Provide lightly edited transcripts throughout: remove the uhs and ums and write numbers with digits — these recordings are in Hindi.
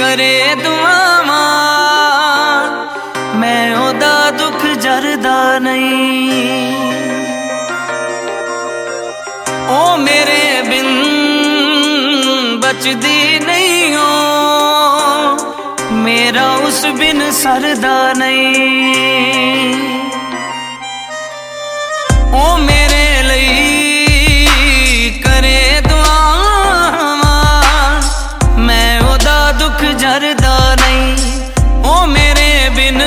करे दुआवां मैं ओदा दुख जरदा नहीं। ओ मेरे बिन बचदी नहीं हो, मेरा उस बिन सरदा नहीं। ओ मेरे लिए करे दुआवां मैं ओदा दुख जरदा नहीं। ओ मेरे बिन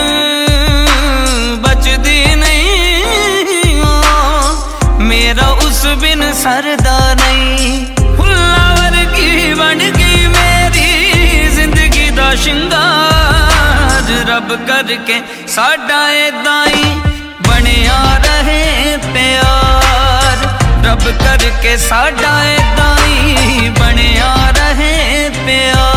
बचदी नहीं हो, मेरा उस बिन सरदा नहीं। फुल्ला वर्गी बन गई मेरी जिंदगी दा शिंगार, रब करके साडा ऐदां ही बनिया रहे प्यार। रब करके साडा ऐदां ही बनिया रहे प्यार।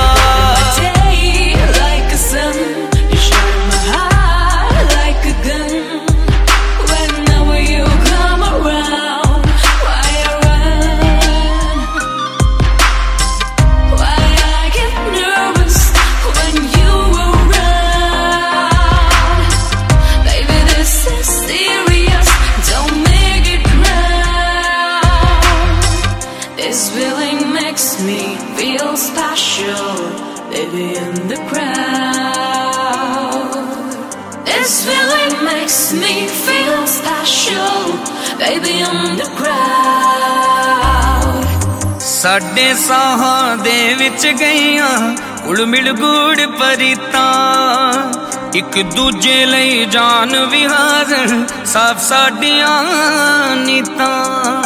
This feeling makes me feel special, baby, in the crowd. This feeling makes me feel special, baby, in the crowd. साडे साहां दे विच गईयां उड़ मिल गूड़ परीतां, एक दूजे लई जान विहार साफ साडियां नीतां।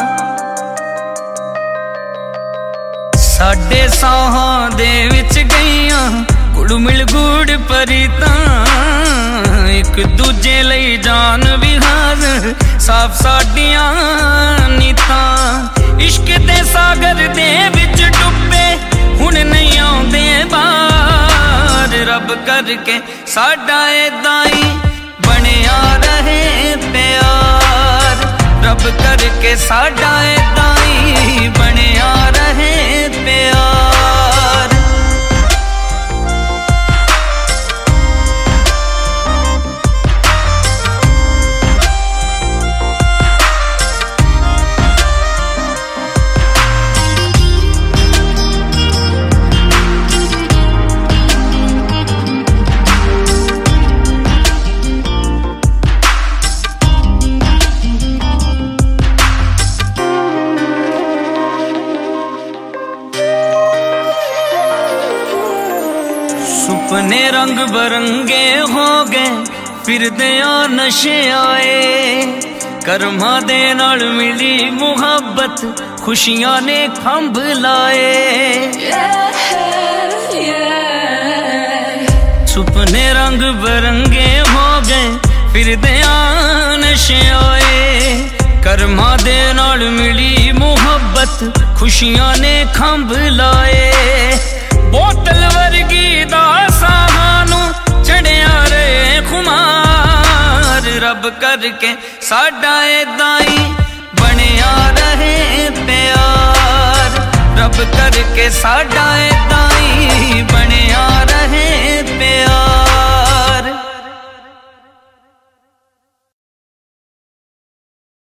साडे साहां दे विच गईयां गुड़ मिल गुड़ परीतां, एक दूजे लई जान विहार साफ साडियां नीतां। इश्क दे सागर दे विच डुब्बे हुण नहीं आउंदे बाहर, रब करके साडा ऐदां ही बनिया रहे प्यार। रब करके साडा ऐदां ही बनिया रहे प्यार। सुपने रंग बरंगे हो गए फिरदे नशे आए, कर्मा दे नाल मिली मुहब्बत खुशियां ने खंभ लाए। सुपने रंग बरंगे हो गए फिरदे नशे आए, कर्मा दे नाल मिली मुहब्बत खुशियां ने खंभ लाए। बोतल वर्गी दा सानू चढ़िया रहे खुमार, रब करके साडा ऐदां ही बनिया रहे प्यार। रब करके साडा